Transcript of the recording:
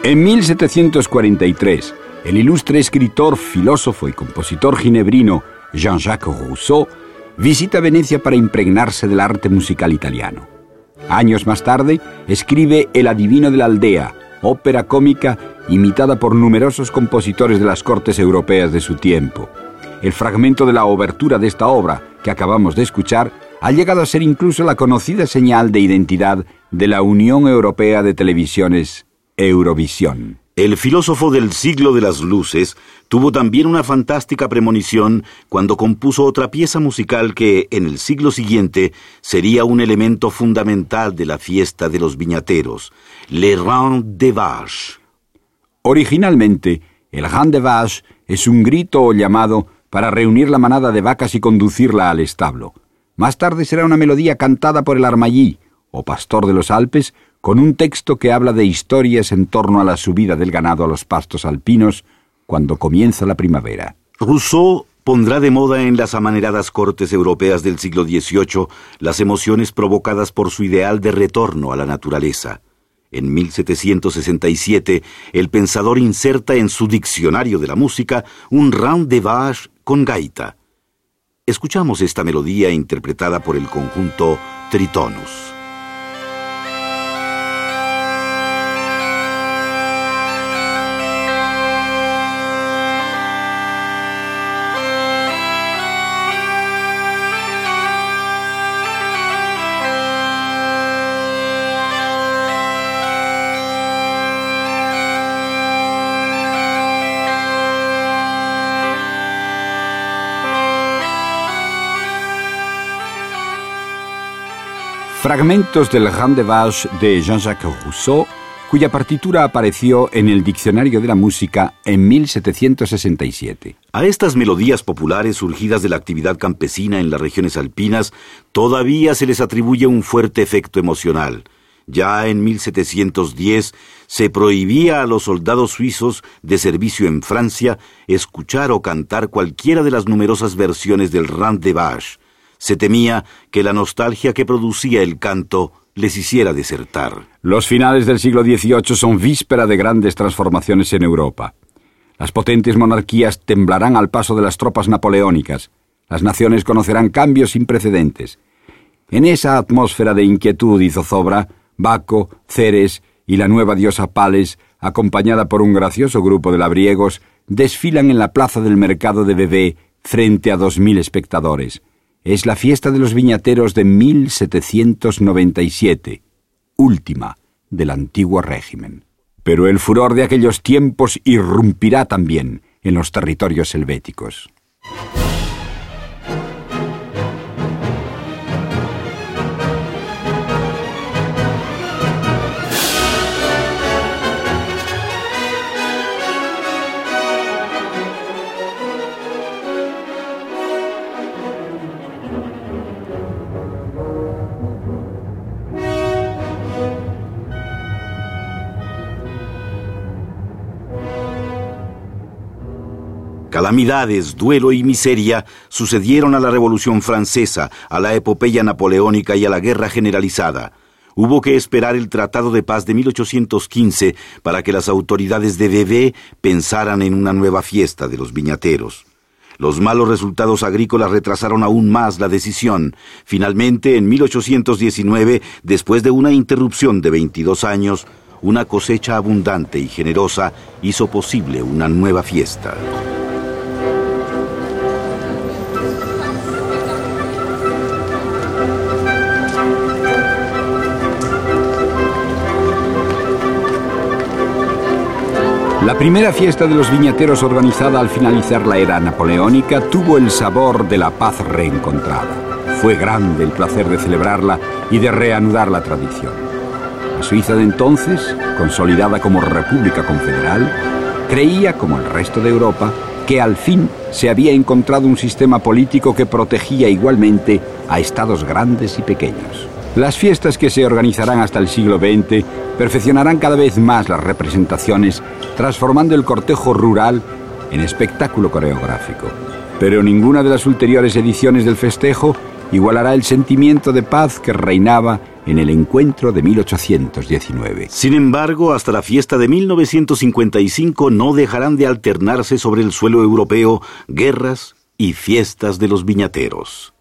En 1743, el ilustre escritor, filósofo y compositor ginebrino Jean-Jacques Rousseau visita Venecia para impregnarse del arte musical italiano. Años más tarde, escribe El adivino de la aldea, ópera cómica imitada por numerosos compositores de las cortes europeas de su tiempo. El fragmento de la obertura de esta obra, que acabamos de escuchar, ha llegado a ser incluso la conocida señal de identidad de la Unión Europea de Televisiones, Eurovisión. El filósofo del siglo de las luces tuvo también una fantástica premonición cuando compuso otra pieza musical que, en el siglo siguiente, sería un elemento fundamental de la fiesta de los viñateros, Le Rang des Vaches. Originalmente, el Rang des Vaches es un grito o llamado para reunir la manada de vacas y conducirla al establo. Más tarde será una melodía cantada por el armayí, o pastor de los Alpes, con un texto que habla de historias en torno a la subida del ganado a los pastos alpinos cuando comienza la primavera. Rousseau pondrá de moda en las amaneradas cortes europeas del siglo XVIII las emociones provocadas por su ideal de retorno a la naturaleza. En 1767, el pensador inserta en su diccionario de la música un Rang des Vaches con gaita. Escuchamos esta melodía interpretada por el conjunto Tritonus. Fragmentos del Rang des Vaches de Jean-Jacques Rousseau, cuya partitura apareció en el Diccionario de la Música en 1767. A estas melodías populares surgidas de la actividad campesina en las regiones alpinas, todavía se les atribuye un fuerte efecto emocional. Ya en 1710 se prohibía a los soldados suizos de servicio en Francia escuchar o cantar cualquiera de las numerosas versiones del Rang des Vaches. Se temía que la nostalgia que producía el canto les hiciera desertar. Los finales del siglo XVIII son víspera de grandes transformaciones en Europa. Las potentes monarquías temblarán al paso de las tropas napoleónicas. Las naciones conocerán cambios sin precedentes. En esa atmósfera de inquietud y zozobra, Baco, Ceres y la nueva diosa Pales, acompañada por un gracioso grupo de labriegos, desfilan en la plaza del mercado de Vevey frente a 2000 espectadores. Es la fiesta de los viñateros de 1797, última del antiguo régimen. Pero el furor de aquellos tiempos irrumpirá también en los territorios helvéticos. Calamidades, duelo y miseria sucedieron a la Revolución Francesa, a la epopeya napoleónica y a la guerra generalizada. Hubo que esperar el Tratado de Paz de 1815 para que las autoridades de Vevey pensaran en una nueva fiesta de los viñateros. Los malos resultados agrícolas retrasaron aún más la decisión. Finalmente, en 1819, después de una interrupción de 22 años, una cosecha abundante y generosa hizo posible una nueva fiesta. La primera fiesta de los viñateros organizada al finalizar la era napoleónica tuvo el sabor de la paz reencontrada. Fue grande el placer de celebrarla y de reanudar la tradición. La Suiza de entonces, consolidada como república confederal, creía, como el resto de Europa, que al fin se había encontrado un sistema político que protegía igualmente a estados grandes y pequeños. Las fiestas que se organizarán hasta el siglo XX perfeccionarán cada vez más las representaciones, transformando el cortejo rural en espectáculo coreográfico. Pero ninguna de las ulteriores ediciones del festejo igualará el sentimiento de paz que reinaba en el encuentro de 1819. Sin embargo, hasta la fiesta de 1955 no dejarán de alternarse sobre el suelo europeo guerras y fiestas de los viñateros.